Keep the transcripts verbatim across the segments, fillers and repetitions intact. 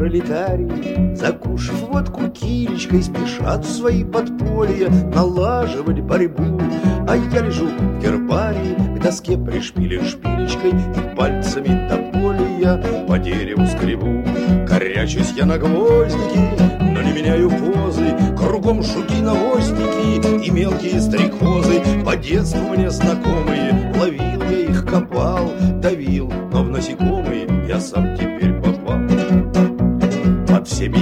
пролетарии, закушав водку килечкой, спешат в свои подполья налаживать борьбу. А я лежу в гербарии, к доске пришпилен шпилечкой и пальцами до боли я по дереву скребу. Корячусь я на гвоздики, но не меняю позы, кругом жуки-навозники и мелкие стрекозы, по детству мне знакомые. Ловил я их, копал, давил, но в насекомые я сам теперь попал. Под всеми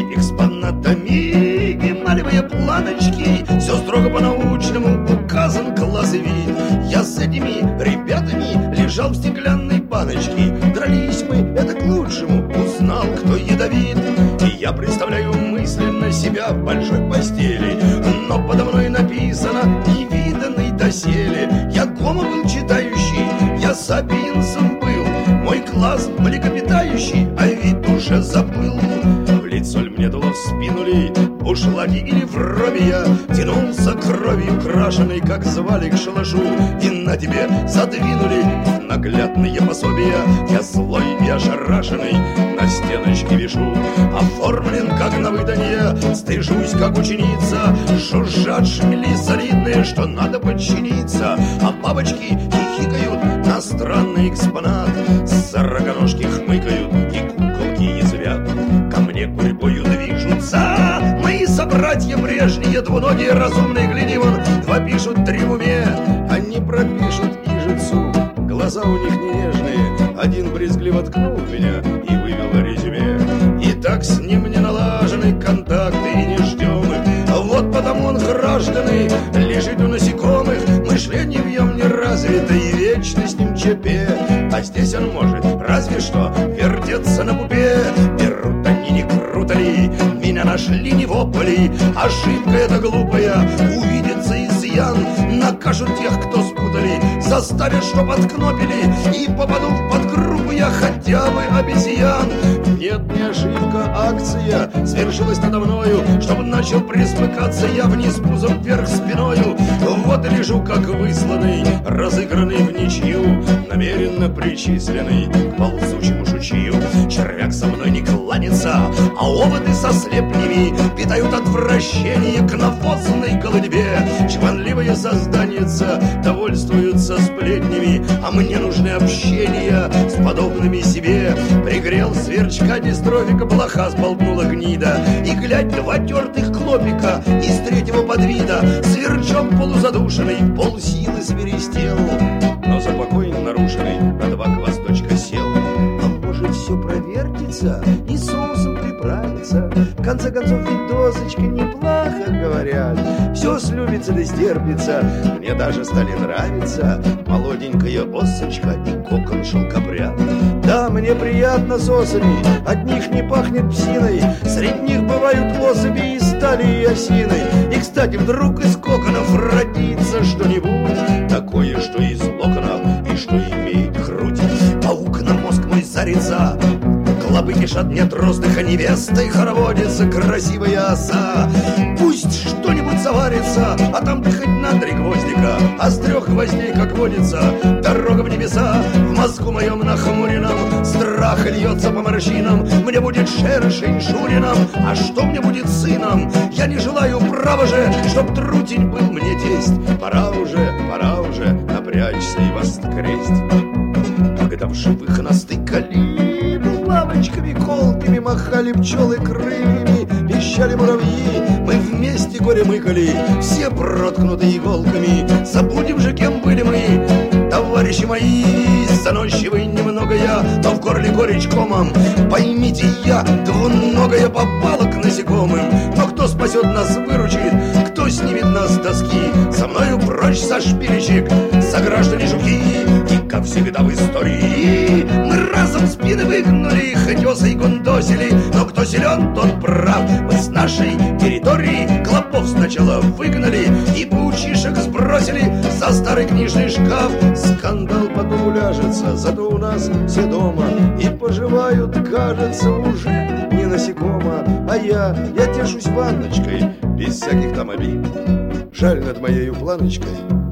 экспонатами эмалевые планочки, все строго по-научному указан класс и вид. Я с этими ребятами лежал в стеклянной баночке. Дрались мы, это к лучшему, узнал, кто ядовит. И я представляю мысленно себя в большой постели, но подо мной написано «невиданный доселе». Я гомо был читающий, я сапиенсом был, мой класс млекопитающий, а вид уже забыл. В лицо ль мне дуло в спину ли, в бушлаге или в робе я тянулся кровью крашеной, как звали к шалашу, и на тебе задвинули наглядные пособия. Я злой и ошарашенный на стеночке вишу, оформлен как на выданье, стыжусь как ученица. Жужжат шмели солидные, что надо подчиниться, а бабочки хихикают на странный экспонат, сороконожки хмыкают и куколки язвят. Ко мне гурьбою движутся мои собратья прежние, двуногие разумные, гляди вон, два пишут, три в уме, они пропишут и жицу. Глаза у них не нежные, один брезгливо ткнул меня и вывел резюме. И так с ним не налажены контакты и не ждем их. Вот потому он гражданы лежит у насекомых, мышление в нем не развито и вечно с ним чепе. А здесь он может разве что вертеться на пупе. Берут они, не круто ли, меня нашли не вопли. Ошибка эта глупая, увидится изъян, накажут тех, кто спутали, заставят, чтоб откнопили, и попаду в подгруппу я хотя бы обезьян. Нет, не ошибка, акция свершилась надо мною, чтобы начал присмыкаться я вниз пузом вверх спиною. Вот и лежу, как высланный, разыгранный в ничью, намеренно причисленный к ползучему жучью. Червяк со мной не кланится, а оводы со слепнями питают отвращение к навозной голодьбе. Чванливые созданица довольствуются сплетнями, а мне нужны общения с подобными себе. Пригрел сверчка дистрофика, блоха сболтнула гнида, и глядь, два тертых клопика из третьего подвида. Сверчок полузадушенный полсилы свиристел, но за покой нарушенный на два хвосточка сел. А может, все провертится и соусом приправится? В конце концов, ведь досочка неплохо, говорят. Все слюбится да стерпится, мне даже стали нравиться молоденькая осочка и кокон шелкопряд. Да, мне приятно с осами, от них не пахнет псиной. Среди них бывают особи из стали и осиной. И, кстати, вдруг из коконов родится что-нибудь такое, что из локонов и что имеет грудь. Паук на мозг мой зарится, клопы кишат мне роздых, а невестой хороводится красивая оса. Пусть что-нибудь заварится, а там хоть на три гвоздика, а с трех гвоздей, как водится, дорога в небеса. В мозгу моем нахмуренном страх льется по морщинам. Мне будет шершень Шурином, а что мне будет сыном? Я не желаю, право же, чтоб трутень был мне тесть. Пора уже, пора уже напрячься и воскресть. Когда в живых настыкали, лавочками колкими махали пчелы крыльями, пищали муравьи, мы вместе горе мыкали, все проткнуты иголками. Забудем же, кем были мы, товарищи мои, заносчивый немного я, но в горле горечь комом. Поймите, я двуногая попала к насекомым, но кто спасет нас, выручит, кто снимет нас с доски? Со мною прочь со шпилечек, сограждане жуки. И, как всегда в истории, мы разом спины выгнули, хоть осой гундосили, но кто силен, тот прав. Мы с нашей территории клопов сначала выгнали и паучишек сбросили за старый книжный шкаф. Скандал потом уляжется, зато у нас все дома и поживают, кажется, уже не насекомо. А я, я тешусь ванночкой, без всяких там обид. Жаль, над моею планочкой